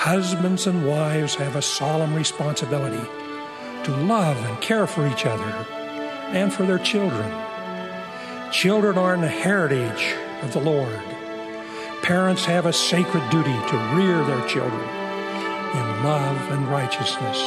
husbands and wives have a solemn responsibility to love and care for each other and for their children. Children are the heritage of the Lord. Parents have a sacred duty to rear their children in love and righteousness.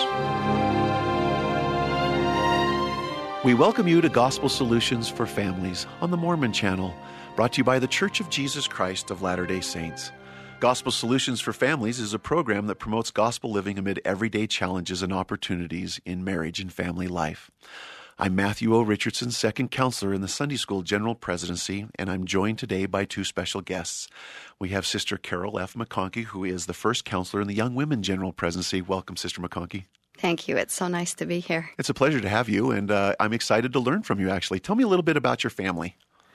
We welcome you to Gospel Solutions for Families on the Mormon Channel, brought to you by the Church of Jesus Christ of Latter-day Saints. Gospel Solutions for Families is a program that promotes gospel living amid everyday challenges and opportunities in marriage and family life. I'm Matthew O. Richardson, second counselor in the Sunday School General Presidency, and I'm joined today by two special guests. We have Sister Carol F. McConkie, who is the first counselor in the Young Women General Presidency. Welcome, Sister McConkie. Thank you. It's so nice to be here. It's a pleasure to have you, and I'm excited to learn from you, actually. Tell me a little bit about your family.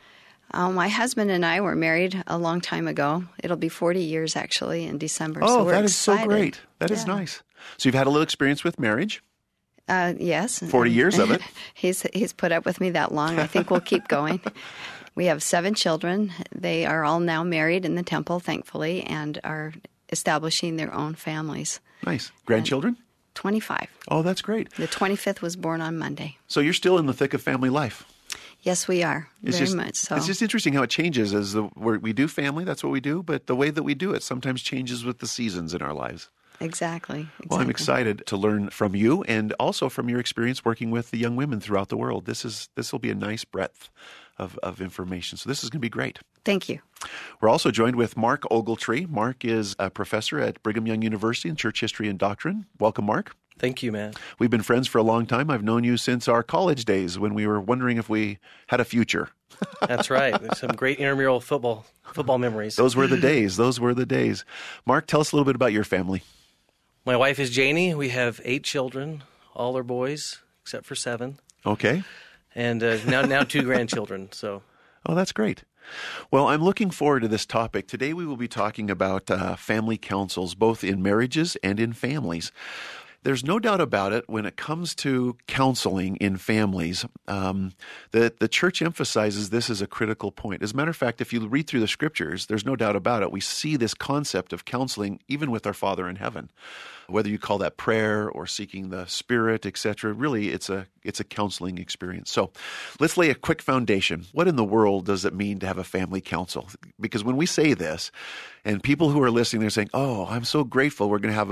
My husband and I were married a long time ago. It'll be 40 years, actually, in December. Oh, so we're that is excited. so great. That is nice. So you've had a little experience with marriage? Yes. 40 years of it? He's put up with me that long. I think we'll keep going. We have 7 children. They are all now married in the temple, thankfully, and are establishing their own families. Nice. Grandchildren? 25. Oh, that's great. The 25th was born on Monday. So you're still in the thick of family life? Yes, we are. Very much so. It's just interesting how it changes as we do family, that's what we do, but the way that we do it sometimes changes with the seasons in our lives. Exactly. Well, I'm excited to learn from you and also from your experience working with the young women throughout the world. This will be a nice breadth of information. So this is going to be great. Thank you. We're also joined with Mark Ogletree. Mark is a professor at Brigham Young University in Church History and Doctrine. Welcome, Mark. Thank you, man. We've been friends for a long time. I've known you since our college days when we were wondering if we had a future. That's right. There's some great intramural football memories. Those were the days. Mark, tell us a little bit about your family. My wife is Janie. We have 8 children. All are boys, except for 7. Okay. And now 2 grandchildren. So. Oh, that's great. Well, I'm looking forward to this topic. Today we will be talking about family councils, both in marriages and in families. There's no doubt about it when it comes to counseling in families, that the church emphasizes this as a critical point. As a matter of fact, if you read through the scriptures, there's no doubt about it. We see this concept of counseling even with our Father in heaven. Whether you call that prayer or seeking the Spirit, etc., really it's a counseling experience. So let's lay a quick foundation. What in the world does it mean to have a family council? Because when we say this, and people who are listening, they're saying, "Oh, I'm so grateful we're going to have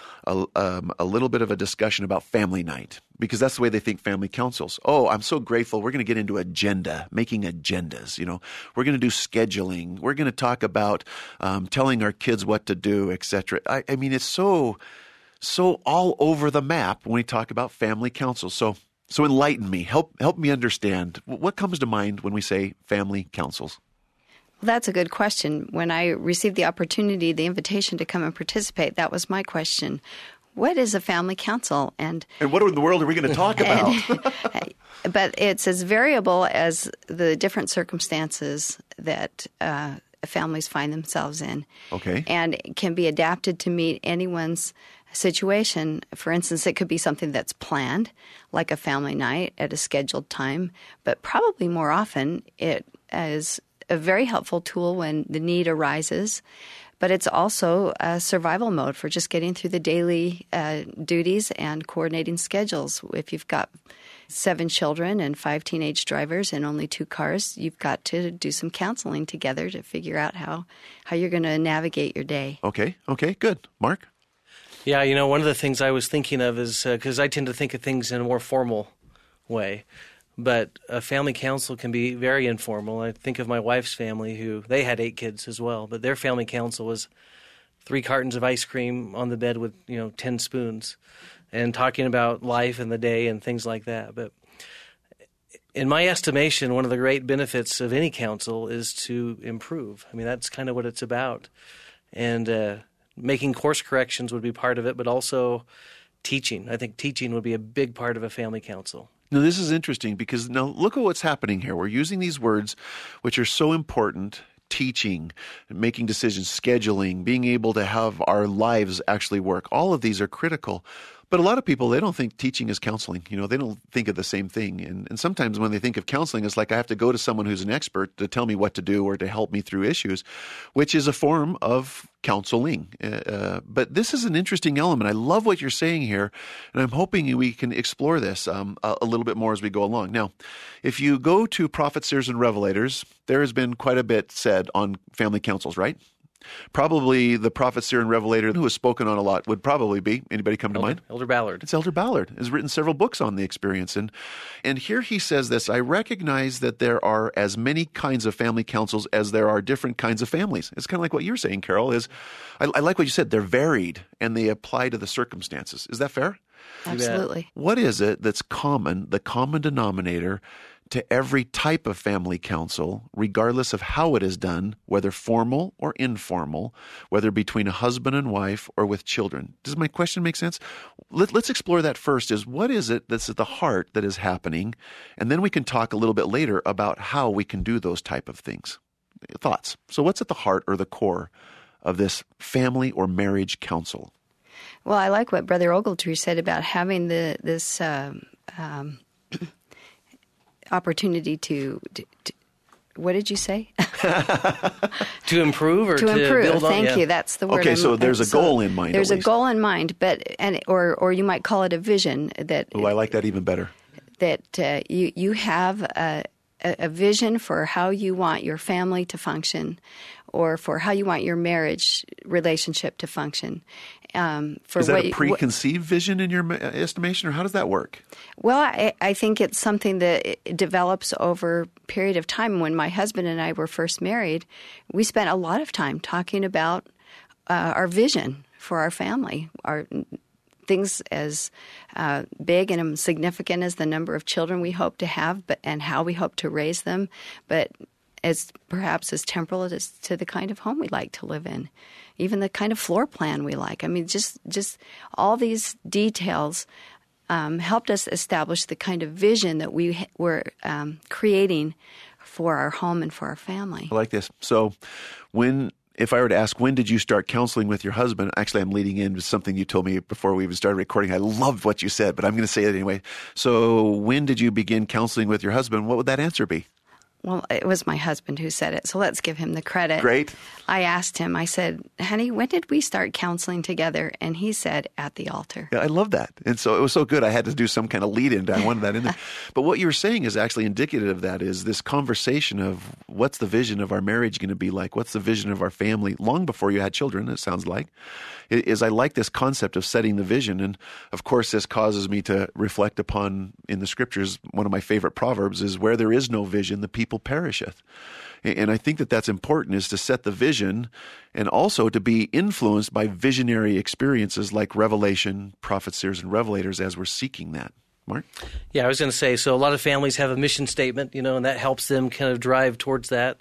a little bit of a discussion about family night," because that's the way they think family councils. "Oh, I'm so grateful we're going to get into making agendas. We're going to do scheduling. We're going to talk about telling our kids what to do, etc." I mean, it's so all over the map when we talk about family councils. So enlighten me. Help me understand. What comes to mind when we say family councils? That's a good question. When I received the invitation to come and participate, that was my question. What is a family council? And what in the world are we going to talk about? But it's as variable as the different circumstances that families find themselves in. Okay. And it can be adapted to meet anyone's situation. For instance, it could be something that's planned, like a family night at a scheduled time, but probably more often it is a very helpful tool when the need arises, but it's also a survival mode for just getting through the daily duties and coordinating schedules. If you've got 7 children and 5 teenage drivers and only 2 cars, you've got to do some counseling together to figure out how you're going to navigate your day. Okay, good. Mark? Yeah, one of the things I was thinking of is, because I tend to think of things in a more formal way, but a family council can be very informal. I think of my wife's family, they had 8 kids as well, but their family council was 3 cartons of ice cream on the bed with 10 spoons, and talking about life and the day and things like that. But in my estimation, one of the great benefits of any council is to improve. I mean, that's kind of what it's about. And making course corrections would be part of it, but also teaching. I think teaching would be a big part of a family council. Now, this is interesting because now look at what's happening here. We're using these words which are so important: teaching, making decisions, scheduling, being able to have our lives actually work. All of these are critical. But a lot of people, they don't think teaching is counseling. They don't think of the same thing. And sometimes when they think of counseling, it's like I have to go to someone who's an expert to tell me what to do or to help me through issues, which is a form of counseling. But this is an interesting element. I love what you're saying here, and I'm hoping we can explore this a little bit more as we go along. Now, if you go to Prophets, Seers, and Revelators, there has been quite a bit said on family councils, right? Probably the prophet, seer, and revelator who has spoken on a lot would probably be, anybody come to mind? Elder Ballard. It's Elder Ballard. Has written several books on the experience. And here he says this, I recognize that there are as many kinds of family councils as there are different kinds of families. It's kind of like what you're saying, Carol, is I like what you said. They're varied and they apply to the circumstances. Is that fair? Absolutely. What is it that's common, the common denominator to every type of family council, regardless of how it is done, whether formal or informal, whether between a husband and wife or with children? Does my question make sense? Let's explore that first. Is what is it that's at the heart that is happening? And then we can talk a little bit later about how we can do those type of things. Thoughts? So what's at the heart or the core of this family or marriage council? Well, I like what Brother Ogletree said about having this opportunity to what did you say? To improve or to improve. Build on? Thank you. That's the word. Okay, so there's a goal in mind. There's a goal in mind, or you might call it a vision that. Oh, I like that even better. That you have a vision for how you want your family to function, or for how you want your marriage relationship to function. Is that a preconceived vision in your estimation, or how does that work? Well, I think it's something that it develops over a period of time. When my husband and I were first married, we spent a lot of time talking about our vision for our family, our things as big and significant as the number of children we hope to have, and how we hope to raise them, but perhaps as temporal as to the kind of home we like to live in, even the kind of floor plan we like. I mean, just all these details helped us establish the kind of vision that we were creating for our home and for our family. I like this. So if I were to ask, when did you start counseling with your husband? Actually, I'm leading into something you told me before we even started recording. I loved what you said, but I'm going to say it anyway. So when did you begin counseling with your husband? What would that answer be? Well, it was my husband who said it, so let's give him the credit. Great. I asked him, I said, honey, when did we start counseling together? And he said, at the altar. Yeah, I love that. And so it was so good. I had to do some kind of lead-in. I wanted that in there. But what you were saying is actually indicative of that, is this conversation of what's the vision of our marriage going to be like? What's the vision of our family? Long before you had children, it sounds like. I like this concept of setting the vision. And of course, this causes me to reflect upon, in the scriptures, one of my favorite proverbs is, where there is no vision, the people perisheth. And I think that that's important, is to set the vision and also to be influenced by visionary experiences like revelation, prophets, seers, and revelators as we're seeking that. Mark? Yeah, I was going to say, so a lot of families have a mission statement, and that helps them kind of drive towards that.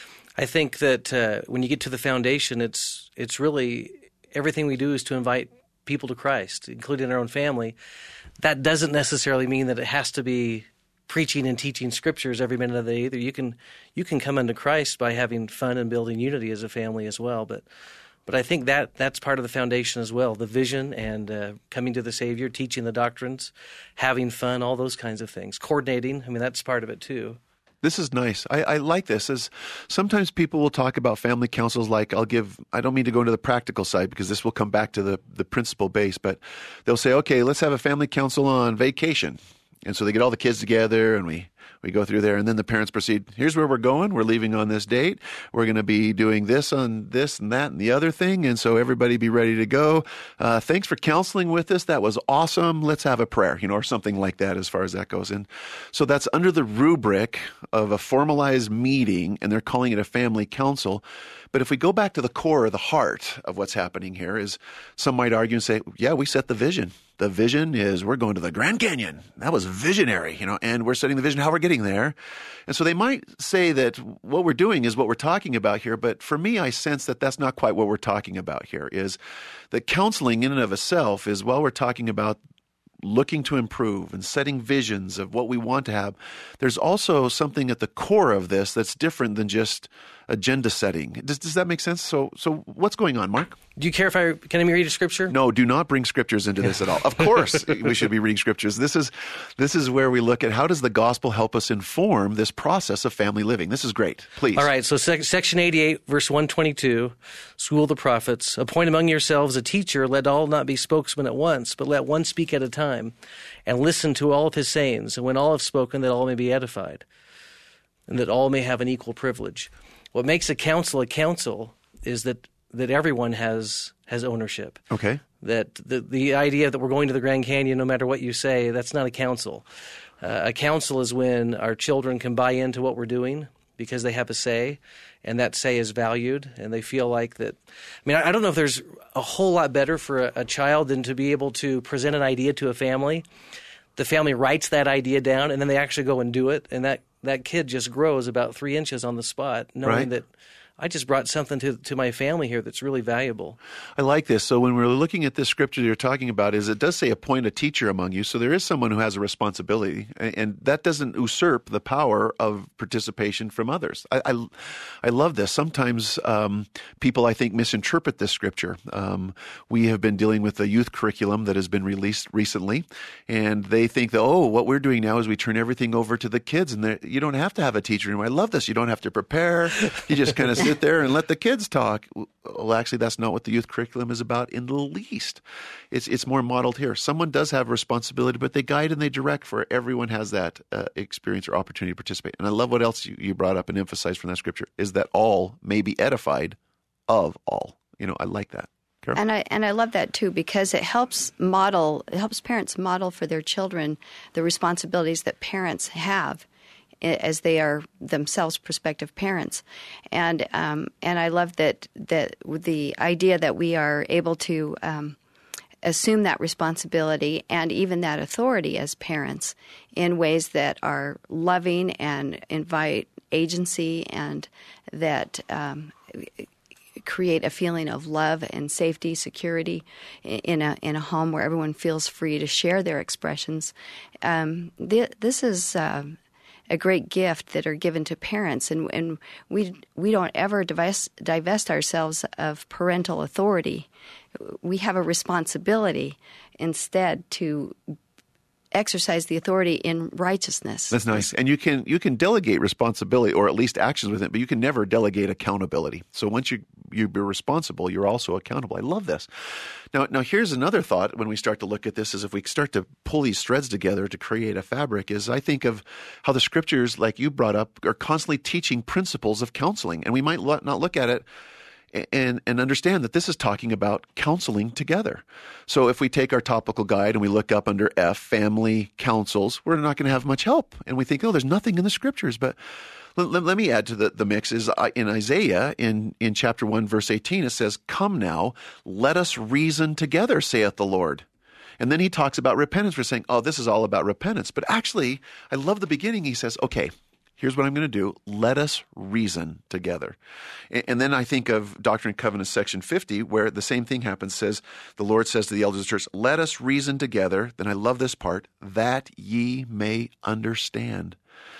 I think that when you get to the foundation, it's really everything we do is to invite people to Christ, including our own family. That doesn't necessarily mean that it has to be preaching and teaching scriptures every minute of the day either. You can come unto Christ by having fun and building unity as a family as well. But I think that's part of the foundation as well, the vision and coming to the Savior, teaching the doctrines, having fun, all those kinds of things. Coordinating, that's part of it too. This is nice. I like this. As sometimes people will talk about family councils like, I don't mean to go into the practical side because this will come back to the principle base, but they'll say, okay, let's have a family council on vacation. And so they get all the kids together and we go through there, and then the parents proceed, here's where we're going. We're leaving on this date. We're going to be doing this on this and that and the other thing. And so everybody be ready to go. Thanks for counseling with us. That was awesome. Let's have a prayer, or something like that as far as that goes. And so that's under the rubric of a formalized meeting, and they're calling it a family council. But if we go back to the core, the heart of what's happening here is, some might argue and say, yeah, we set the vision. The vision is we're going to the Grand Canyon. That was visionary, and we're setting the vision how we're getting there. And so they might say that what we're doing is what we're talking about here. But for me, I sense that that's not quite what we're talking about here, is that counseling in and of itself is, while we're talking about looking to improve and setting visions of what we want to have, there's also something at the core of this that's different than just agenda setting. Does that make sense? So what's going on, Mark? Do you care if can I read a scripture? No, do not bring scriptures into this at all. Of course, we should be reading scriptures. This is where we look at how does the gospel help us inform this process of family living. This is great. Please. All right, so section 88, verse 122, School of the Prophets. Appoint among yourselves a teacher, let all not be spokesmen at once, but let one speak at a time, and listen to all of his sayings, and when all have spoken, that all may be edified, and that all may have an equal privilege. What makes a council is that everyone has ownership. Okay. That the idea that we're going to the Grand Canyon no matter what you say, that's not a council. A council is when our children can buy into what we're doing because they have a say, and that say is valued, and they feel like that. I mean, I don't know if there's a whole lot better for a child than to be able to present an idea to a family. The family writes that idea down, and then they actually go and do it, and that kid just grows about 3 inches on the spot, knowing that I just brought something to my family here that's really valuable. I like this. So when we're looking at this scripture you're talking about, it does say appoint a teacher among you. So there is someone who has a responsibility, and that doesn't usurp the power of participation from others. I love this. Sometimes people, I think, misinterpret this scripture. We have been dealing with a youth curriculum that has been released recently, and they think that, what we're doing now is we turn everything over to the kids, and you don't have to have a teacher anymore. I love this. You don't have to prepare. You just kind of sit there and let the kids talk. Well, actually, that's not what the youth curriculum is about in the least. It's more modeled here. Someone does have responsibility, but they guide and they direct for everyone has that experience or opportunity to participate. And I love what else you brought up and emphasized from that scripture is that all may be edified of all. I like that. Carol? And I love that too because it helps parents model for their children the responsibilities that parents have as they are themselves prospective parents, and I love that the idea that we are able to assume that responsibility and even that authority as parents in ways that are loving and invite agency and that create a feeling of love and safety, security in a home where everyone feels free to share their expressions. This is a great gift that are given to parents, and we don't ever divest ourselves of parental authority. We have a responsibility instead to exercise the authority in righteousness. That's nice. And you can delegate responsibility or at least actions with it, but you can never delegate accountability. So once you're responsible, you're also accountable. I love this. Now here's another thought when we start to look at this is if we start to pull these threads together to create a fabric is I think of how the scriptures, like you brought up, are constantly teaching principles of counseling. And we might not look at it and understand that this is talking about counseling together. So if we take our topical guide and we look up under F, family counsels, we're not going to have much help. And we think, there's nothing in the scriptures. But let me add to the mix is in Isaiah, in chapter 1, verse 18, it says, "Come now, let us reason together, saith the Lord." And then he talks about repentance. We're saying, this is all about repentance. But actually, I love the beginning. He says, okay, here's what I'm going to do. Let us reason together. And then I think of Doctrine and Covenants section 50, where the same thing happens. Says the Lord says to the elders of the church, let us reason together. Then I love this part, that ye may understand.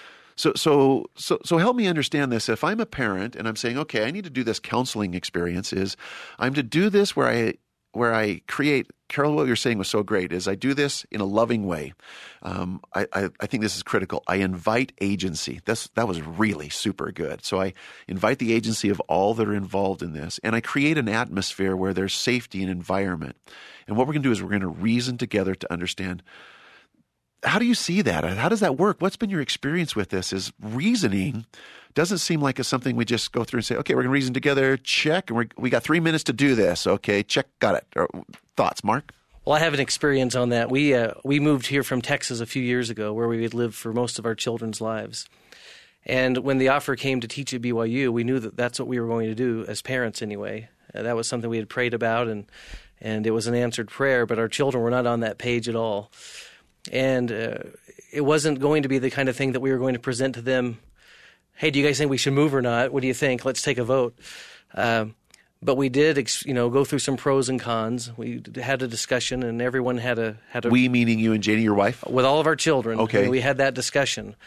So help me understand this. If I'm a parent and I'm saying, okay, I need to do this counseling experience, I'm to do this where I create, Carol, what you're saying was so great, is I do this in a loving way. I think this is critical. I invite agency. That was really super good. So I invite the agency of all that are involved in this, and I create an atmosphere where there's safety and environment. And what we're going to do is we're going to reason together to understand. How do you see that? How does that work? What's been your experience with this? Is reasoning doesn't seem like it's something we just go through and say, okay, we're going to reason together, check, and we got 3 minutes to do this. Okay, check, got it. Thoughts, Mark? Well, I have an experience on that. We moved here from Texas a few years ago where we had lived for most of our children's lives. And when the offer came to teach at BYU, we knew that that's what we were going to do as parents anyway. That was something we had prayed about, and it was an answered prayer, but our children were not on that page at all. And it wasn't going to be the kind of thing that we were going to present to them, hey, do you guys think we should move or not? What do you think? Let's take a vote. But we did, go through some pros and cons. We had a discussion, and everyone had a. We meaning you and Janie, your wife? With all of our children. Okay. We had that discussion.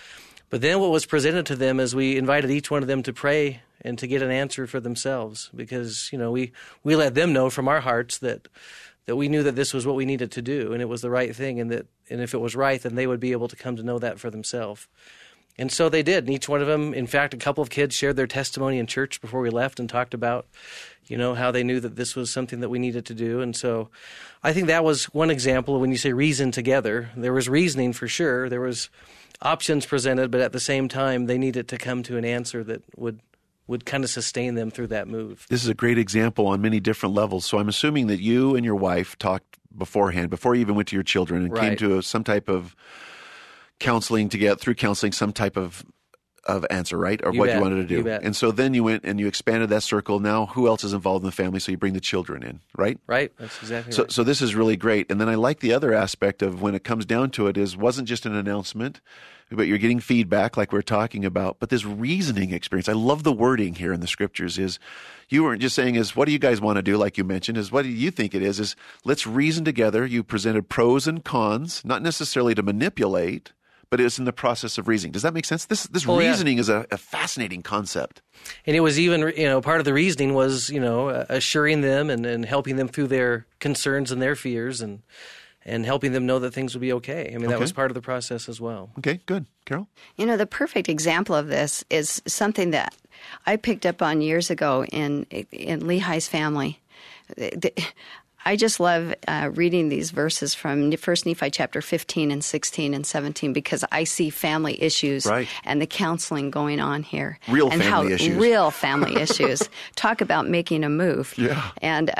But then what was presented to them is we invited each one of them to pray and to get an answer for themselves, because, we let them know from our hearts that we knew that this was what we needed to do and it was the right thing, and if it was right, then they would be able to come to know that for themselves. And so they did. And each one of them, in fact, a couple of kids shared their testimony in church before we left and talked about, how they knew that this was something that we needed to do. And so I think that was one example of when you say reason together. There was reasoning for sure. There was options presented, but at the same time, they needed to come to an answer that would kind of sustain them through that move. This is a great example on many different levels. So I'm assuming that you and your wife talked beforehand, before you even went to your children, and came to some type of counseling to get through counseling some type of answer, right? Or what you wanted to do. You bet. And so then you went and you expanded that circle. Now who else is involved in the family? So you bring the children in, right? Right. That's exactly right. So this is really great. And then I like the other aspect of when it comes down to it wasn't just an announcement, but you're getting feedback like we're talking about. But this reasoning experience, I love the wording here in the scriptures, is you weren't just saying what do you guys want to do, like you mentioned, is what do you think it is let's reason together. You presented pros and cons, not necessarily to manipulate, but it's in the process of reasoning. Does that make sense? This reasoning is a fascinating concept. And it was even, part of the reasoning was, assuring them and helping them through their concerns and their fears and helping them know that things would be okay. I mean, that was part of the process as well. Okay, good. Carol? The perfect example of this is something that I picked up on years ago in Lehi's family. I just love reading these verses from 1 Nephi chapter 15 and 16 and 17, because I see family issues and the counseling going on here. Real family issues. Talk about making a move. Yeah. And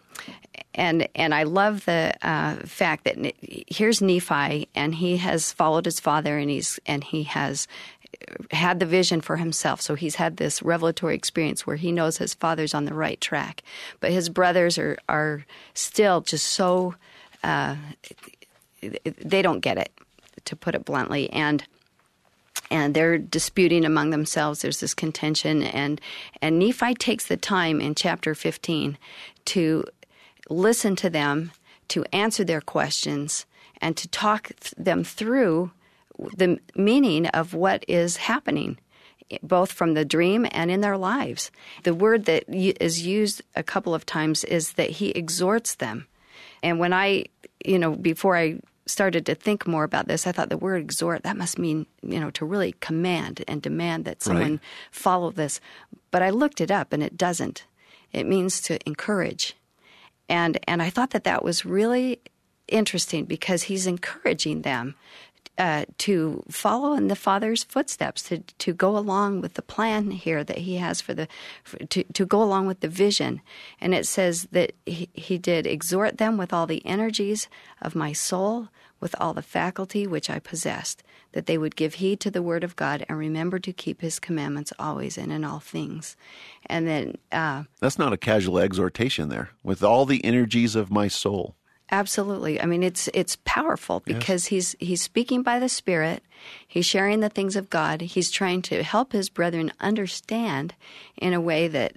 I love the fact that here's Nephi, and he has followed his father, and he has had the vision for himself. So he's had this revelatory experience where he knows his father's on the right track. But his brothers are still just so they don't get it, to put it bluntly. And they're disputing among themselves. There's this contention. And Nephi takes the time in chapter 15 to listen to them, to answer their questions, and to talk them through the meaning of what is happening, both from the dream and in their lives. The word that is used a couple of times is that he exhorts them. And when before I started to think more about this, I thought the word exhort, that must mean, to really command and demand that someone follow this. But I looked it up, and it doesn't. It means to encourage. And I thought that was really interesting, because he's encouraging them to follow in the Father's footsteps, to go along with the plan here that he has to go along with the vision. And it says that he did exhort them with all the energies of my soul, with all the faculty which I possessed, that they would give heed to the word of God and remember to keep his commandments always and in all things. And then that's not a casual exhortation there, with all the energies of my soul. Absolutely. I mean, it's powerful, because he's speaking by the Spirit. He's sharing the things of God. He's trying to help his brethren understand in a way that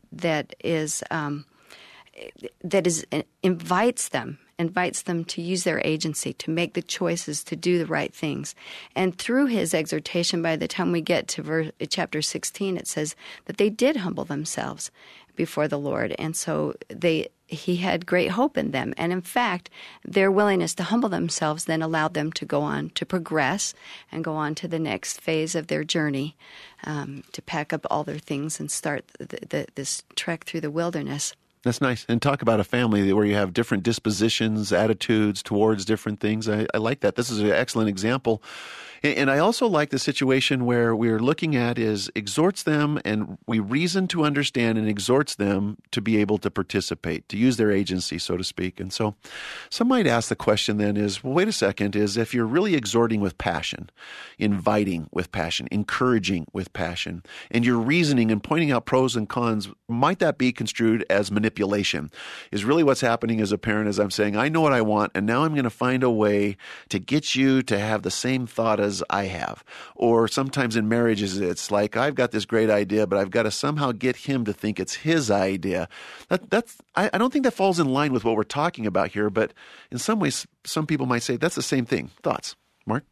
invites them to use their agency, to make the choices, to do the right things. And through his exhortation, by the time we get to chapter 16, it says that they did humble themselves before the Lord. And so he had great hope in them. And in fact, their willingness to humble themselves then allowed them to go on to progress and go on to the next phase of their journey, to pack up all their things and start this trek through the wilderness. That's nice. And talk about a family where you have different dispositions, attitudes towards different things. I like that. This is an excellent example. And I also like the situation where we're looking at is exhorts them, and we reason to understand and exhorts them to be able to participate, to use their agency, so to speak. And so some might ask the question then is, well, wait a second, is if you're really exhorting with passion, inviting with passion, encouraging with passion, and you're reasoning and pointing out pros and cons, might that be construed as manipulation? Is really what's happening as a parent is I'm saying, I know what I want, and now I'm going to find a way to get you to have the same thought as I have. Or sometimes in marriages, it's like, I've got this great idea, but I've got to somehow get him to think it's his idea. I don't think that falls in line with what we're talking about here, but in some ways, some people might say that's the same thing. Thoughts, Mark?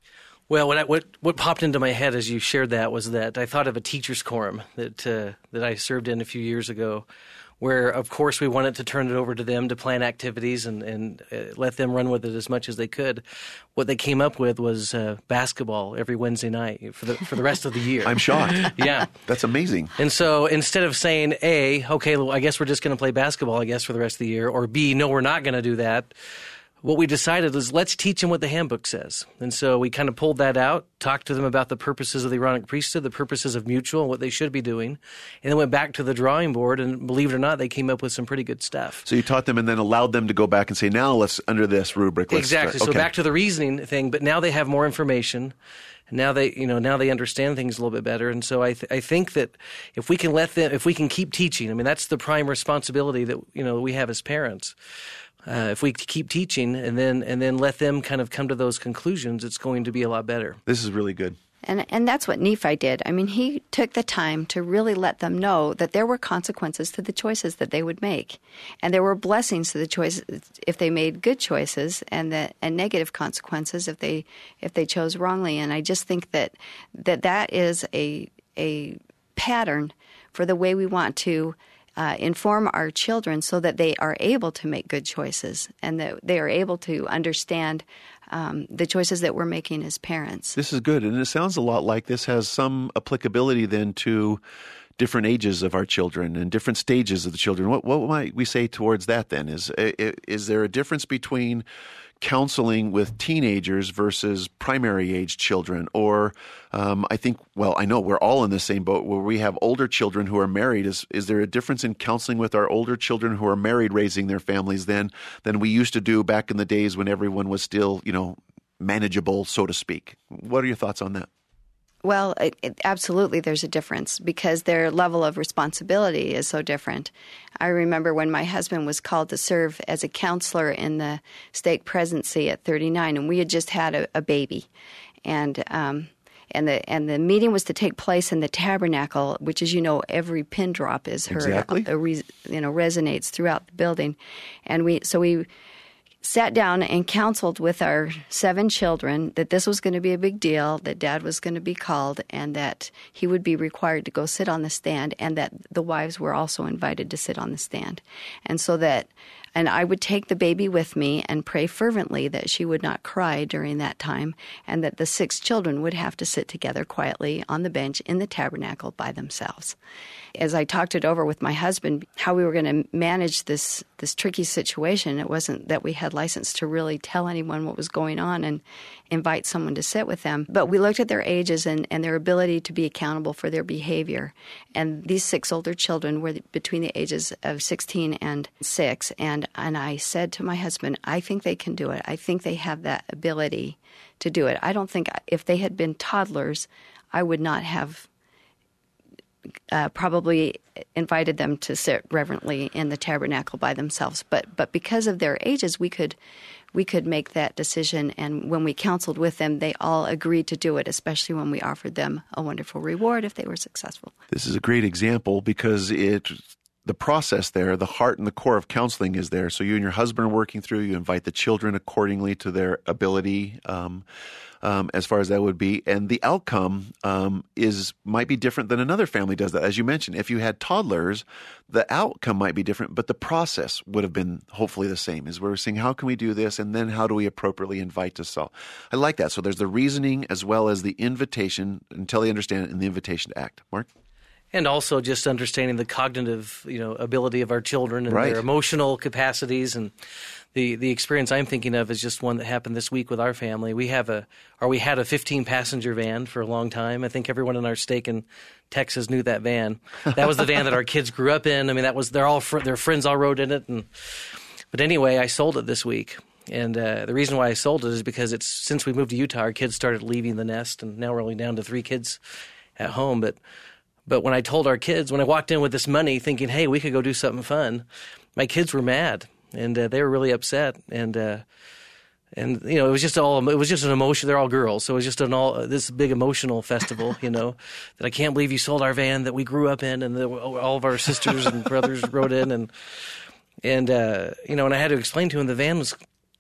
Well, what popped into my head as you shared that was that I thought of a teacher's quorum that I served in a few years ago, where, of course, we wanted to turn it over to them to plan activities and let them run with it as much as they could. What they came up with was basketball every Wednesday night for the rest of the year. I'm shocked. Yeah. That's amazing. And so instead of saying, A, okay, well, I guess we're just going to play basketball, I guess, for the rest of the year, or B, no, we're not going to do that, what we decided is let's teach them what the handbook says. And so we kind of pulled that out, talked to them about the purposes of the Aaronic priesthood, the purposes of mutual, and what they should be doing, and then went back to the drawing board, and believe it or not, they came up with some pretty good stuff. So you taught them and then allowed them to go back and say, now let's, under this rubric, let's exactly. start. So back to the reasoning thing, but now they have more information. Now they understand things a little bit better, and so I think that if we can keep teaching, I mean, that's the prime responsibility that we have as parents. If we keep teaching and then let them kind of come to those conclusions, it's going to be a lot better. This is really good. And that's what Nephi did. I mean, he took the time to really let them know that there were consequences to the choices that they would make. And there were blessings to the choices if they made good choices, and negative consequences if they chose wrongly. And I just think that is a pattern for the way we want to inform our children so that they are able to make good choices and that they are able to understand the choices that we're making as parents. This is good. And it sounds a lot like this has some applicability then to different ages of our children and different stages of the children. What might we say towards that then? Is there a difference between counseling with teenagers versus primary age children? Or I know we're all in the same boat where we have older children who are married. Is there a difference in counseling with our older children who are married raising their families than we used to do back in the days when everyone was still, manageable, so to speak? What are your thoughts on that? Well, absolutely there's a difference because their level of responsibility is so different. I remember when my husband was called to serve as a counselor in the stake presidency at 39, and we had just had a baby. And the meeting was to take place in the tabernacle, which, as you know, every pin drop is heard, exactly. Resonates throughout the building. And we sat down and counseled with our 7 children that this was going to be a big deal, that Dad was going to be called, and that he would be required to go sit on the stand, and that the wives were also invited to sit on the stand. And I would take the baby with me and pray fervently that she would not cry during that time, and that the 6 children would have to sit together quietly on the bench in the tabernacle by themselves. As I talked it over with my husband, how we were going to manage this tricky situation, it wasn't that we had license to really tell anyone what was going on and invite someone to sit with them. But we looked at their ages and their ability to be accountable for their behavior. And these 6 older children were between the ages of 16 and 6. And I said to my husband, I think they can do it. I think they have that ability to do it. I don't think if they had been toddlers, I would not have probably invited them to sit reverently in the tabernacle by themselves. But because of their ages, we could make that decision. And when we counseled with them, they all agreed to do it, especially when we offered them a wonderful reward if they were successful. This is a great example because the process there, the heart and the core of counseling is there. So you and your husband are working through, you invite the children accordingly to their ability, as far as that would be. And the outcome might be different than another family does that. As you mentioned, if you had toddlers, the outcome might be different, but the process would have been hopefully the same. Is we're saying, how can we do this? And then how do we appropriately invite to solve? I like that. So there's the reasoning as well as the invitation until they understand it and the invitation to act. Mark? And also just understanding the cognitive, ability of our children and their emotional capacities. And the experience I'm thinking of is just one that happened this week with our family. We had a 15-passenger van for a long time. I think everyone in our stake in Texas knew that van. That was the van that our kids grew up in. I mean, their friends all rode in it. But anyway, I sold it this week. And the reason why I sold it is because since we moved to Utah, our kids started leaving the nest, and now we're only down to 3 kids at home. But when I told our kids, when I walked in with this money thinking, hey, we could go do something fun, my kids were mad, and they were really upset. And it was just an emotion. They're all girls, so it was just this big emotional festival, that I can't believe you sold our van that we grew up in, and all of our sisters and brothers rode in, and I had to explain to him the van was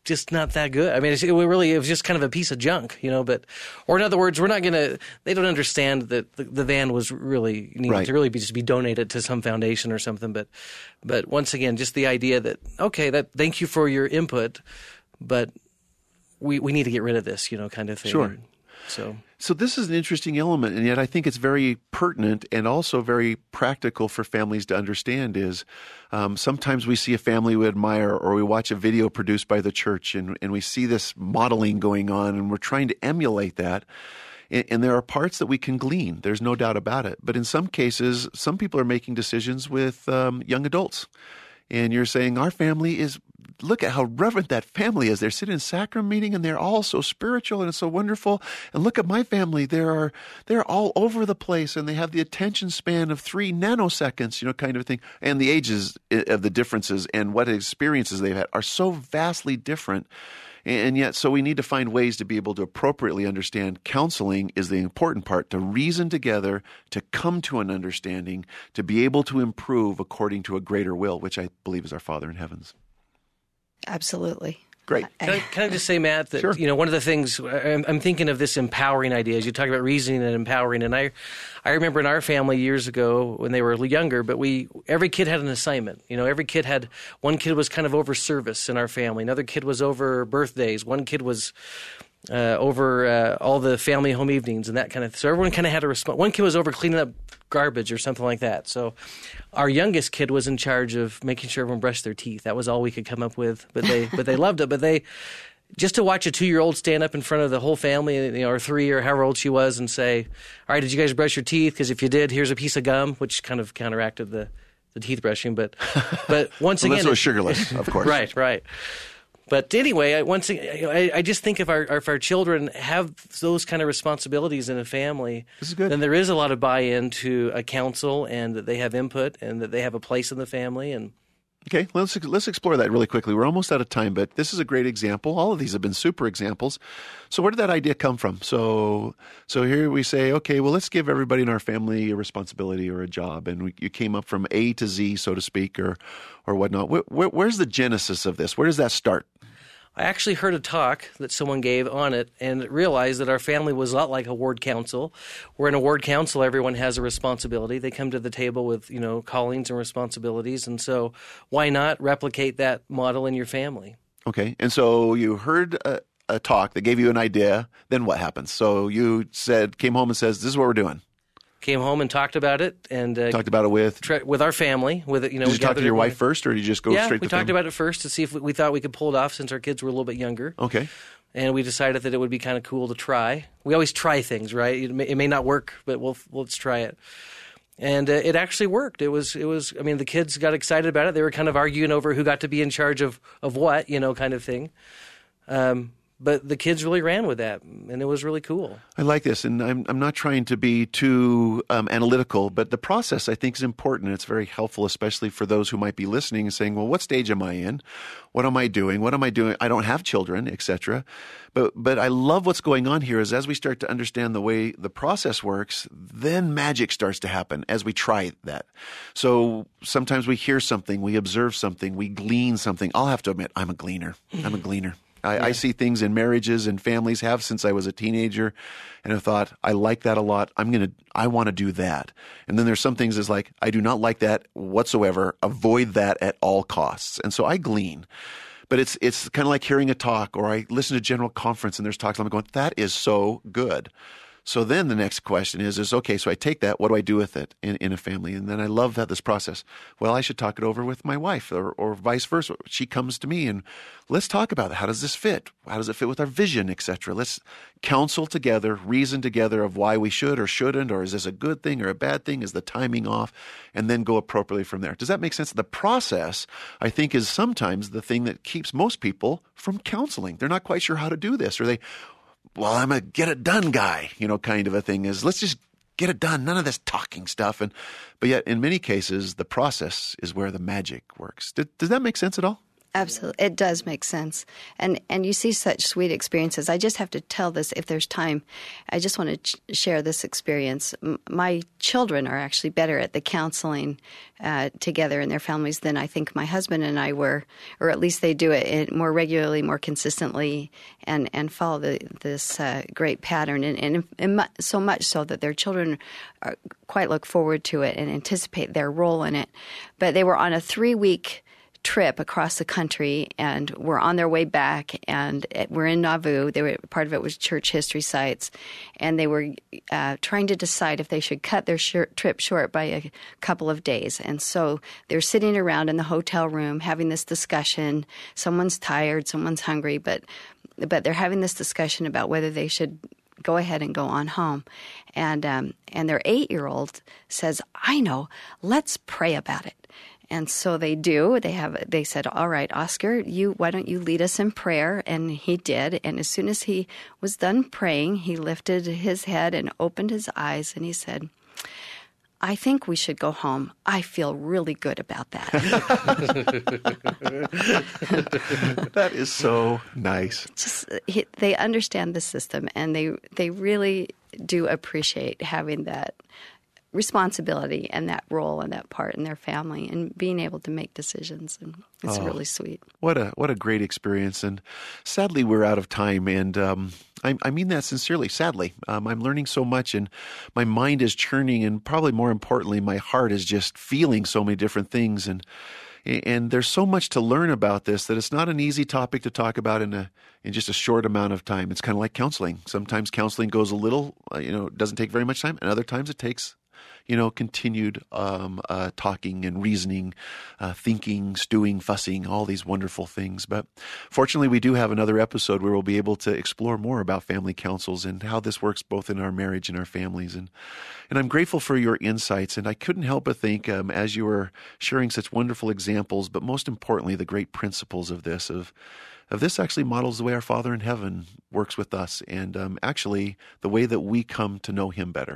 just not that good. I mean, it was just kind of a piece of junk, or in other words, they don't understand that the van was really needed to really just be donated to some foundation or something. But once again, just the idea that, okay, thank you for your input, but we need to get rid of this, kind of thing. Sure. So this is an interesting element, and yet I think it's very pertinent and also very practical for families to understand is sometimes we see a family we admire or we watch a video produced by the church and we see this modeling going on and we're trying to emulate that. And there are parts that we can glean. There's no doubt about it. But in some cases, some people are making decisions with young adults. And you're saying, our family is, look at how reverent that family is. They're sitting in sacrament meeting and they're all so spiritual and it's so wonderful. And look at my family. They're all over the place and they have the attention span of 3 nanoseconds, kind of thing. And the ages of the differences and what experiences they've had are so vastly different. And yet, so we need to find ways to be able to appropriately understand counseling is the important part, to reason together, to come to an understanding, to be able to improve according to a greater will, which I believe is our Father in heavens. Absolutely. Great. Can I just say, Matt, that Sure. One of the things I'm thinking of this empowering idea as you talk about reasoning and empowering, and I remember in our family years ago when they were younger, but every kid had an assignment. One kid was kind of over service in our family, another kid was over birthdays, one kid was over all the family home evenings and that kind of. So everyone kind of had a response. One kid was over cleaning up garbage or something like that. So our youngest kid was in charge of making sure everyone brushed their teeth. That was all we could come up with. But they loved it. But just to watch a 2-year-old stand up in front of the whole family, or 3 or however old she was, and say, "All right, did you guys brush your teeth? Because if you did, here's a piece of gum," which kind of counteracted the teeth brushing. But once again, unless it was sugarless, of course. Right. But anyway, I just think if our children have those kind of responsibilities in a family, this is good. Then there is a lot of buy-in to a counsel and that they have input and that they have a place in the family. And Okay, let's explore that really quickly. We're almost out of time, but this is a great example. All of these have been super examples. So where did that idea come from? So here we say, okay, well, let's give everybody in our family a responsibility or a job. And you came up from A to Z, so to speak, or whatnot. Where's the genesis of this? Where does that start? I actually heard a talk that someone gave on it and realized that our family was a lot like a ward council. Where in a ward council, everyone has a responsibility. They come to the table with, callings and responsibilities. And so why not replicate that model in your family? Okay. And so you heard a talk that gave you an idea. Then what happens? So you came home and says, this is what we're doing. Came home and talked about it, and talked about it with our family. Did you talk to your wife first, or did you just go straight to family? Yeah, we talked about it first to see if we thought we could pull it off since our kids were a little bit younger. Okay. And we decided that it would be kind of cool to try. We always try things, right? It may not work, but let's try it. And it actually worked. It was. I mean, the kids got excited about it. They were kind of arguing over who got to be in charge of what, kind of thing. But the kids really ran with that, and it was really cool. I like this, and I'm not trying to be too analytical, but the process I think is important. It's very helpful, especially for those who might be listening and saying, "Well, what stage am I in? What am I doing? What am I doing? I don't have children, etc." But I love what's going on here. Is as we start to understand the way the process works, then magic starts to happen as we try that. So sometimes we hear something, we observe something, we glean something. I'll have to admit, I'm a gleaner. I'm a gleaner. I see things in marriages and families, have since I was a teenager, and I thought, I like that a lot. I want to do that. And then there's some things that's like, I do not like that whatsoever. Avoid that at all costs. And so I glean. But it's kind of like hearing a talk, or I listen to general conference and there's talks, and I'm going, that is so good. So then the next question is okay, so I take that, what do I do with it in a family? And then I love this process. Well, I should talk it over with my wife or vice versa. She comes to me and let's talk about it. How does this fit? How does it fit with our vision, etc.? Let's counsel together, reason together of why we should or shouldn't, or is this a good thing or a bad thing? Is the timing off? And then go appropriately from there. Does that make sense? The process, I think, is sometimes the thing that keeps most people from counseling. They're not quite sure how to do this, or well, I'm a get it done guy, kind of a thing is let's just get it done. None of this talking stuff. But yet in many cases, the process is where the magic works. Does that make sense at all? Absolutely. It does make sense. And you see such sweet experiences. I just have to tell this if there's time. I just want to share this experience. My children are actually better at the counseling together in their families than I think my husband and I were, or at least they do it more regularly, more consistently, and follow this great pattern. And so much so that their children quite look forward to it and anticipate their role in it. But they were on a 3-week trip across the country, and we're on their way back, and we're in Nauvoo. Part of it was church history sites, and they were trying to decide if they should cut their trip short by a couple of days. And so they're sitting around in the hotel room having this discussion. Someone's tired, someone's hungry, but they're having this discussion about whether they should go ahead and go on home. And their 8-year-old says, "I know, let's pray about it." And so they do. They said, "All right, Oscar, why don't you lead us in prayer?" And he did. And as soon as he was done praying, he lifted his head and opened his eyes, and he said, "I think we should go home. I feel really good about that." That is so nice. They understand the system, and they really do appreciate having that responsibility and that role and that part in their family and being able to make decisions. And it's really sweet. What a great experience. And sadly, we're out of time. And I mean that sincerely. Sadly, I'm learning so much, and my mind is churning, and probably more importantly, my heart is just feeling so many different things. And there's so much to learn about this that it's not an easy topic to talk about in just a short amount of time. It's kind of like counseling. Sometimes counseling goes a little, doesn't take very much time, and other times it takes continued talking and reasoning, thinking, stewing, fussing, all these wonderful things. But fortunately, we do have another episode where we'll be able to explore more about family councils and how this works both in our marriage and our families. And I'm grateful for your insights. And I couldn't help but think, as you were sharing such wonderful examples, but most importantly, the great principles of this, of this actually models the way our Father in heaven works with us, and actually the way that we come to know Him better.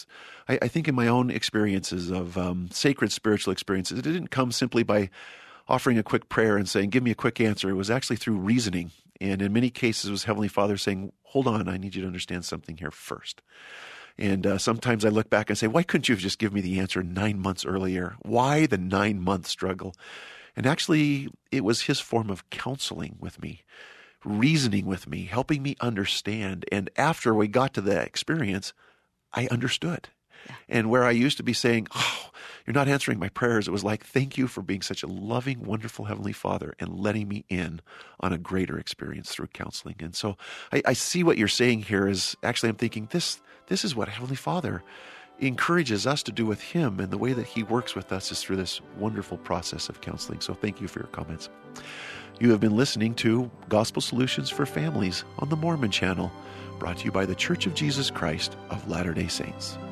I think in my own experiences of sacred spiritual experiences, it didn't come simply by offering a quick prayer and saying, "Give me a quick answer." It was actually through reasoning. And in many cases, it was Heavenly Father saying, "Hold on, I need you to understand something here first." And sometimes I look back and say, "Why couldn't you have just given me the answer 9 months earlier? Why the 9-month struggle?" And actually, it was His form of counseling with me, reasoning with me, helping me understand. And after we got to the experience, I understood. Yeah. And where I used to be saying, "Oh, you're not answering my prayers," it was like, "Thank you for being such a loving, wonderful Heavenly Father and letting me in on a greater experience through counseling." And so I see what you're saying here is actually, I'm thinking, this is what Heavenly Father encourages us to do with Him, and the way that He works with us is through this wonderful process of counseling. So thank you for your comments. You have been listening to Gospel Solutions for Families on the Mormon Channel, brought to you by the Church of Jesus Christ of Latter-day Saints.